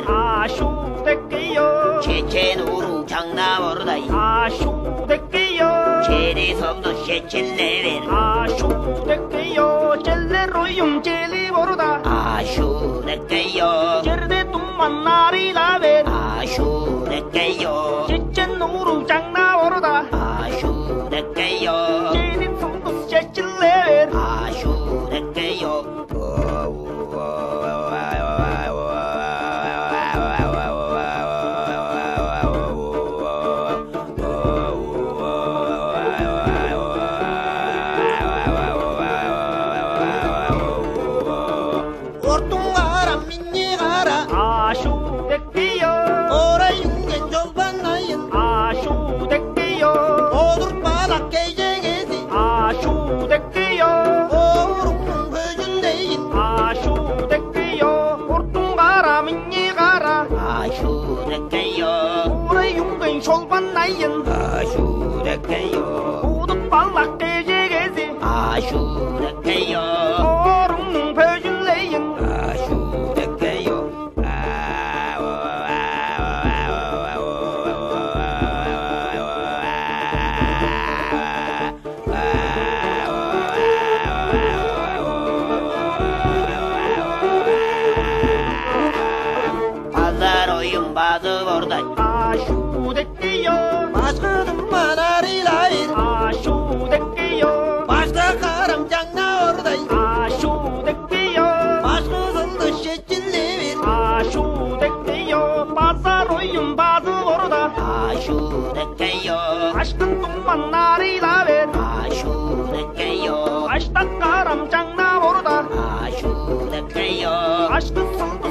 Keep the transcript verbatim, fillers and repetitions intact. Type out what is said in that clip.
아쇼대게요 제체노루 장나오르다이 아쇼대게요 제리섬도 셰칠레벨 아쇼대게요 젤레로용 젤리보르다 아쇼대게요 제르데 뚱만나리라벨 아쇼대게요 제체노루 장나오르다 아쇼대게요 제리섬도 셰칠레벨 아쇼대게요 ortungaram minnigara 아쇼대게요 ora yungen jolbanayin 아쇼대게요 odur balak gecegesi 아쇼대게요 orunun böcündeyin 아쇼대게요 ortun가라 민니가라 아쇼대게요 오래 용근 솔반나인 아쇼대게요 오득 발락 깨지게지 아쇼대게요 오릉 벼줄레인 아쇼대게요 바다로용 바드보르다이 아쇼대게요 başkadım manarilayir 아쇼대게요 başka karam 장나오르다이 아쇼대게요 başkasında şekillevir 아쇼대게요 바사로용 바드보르다 아쇼대게요 아시던 뚱만 나리라벨 아쇼대게요 아시다 까람 장나보르다 아쇼대게요 아시던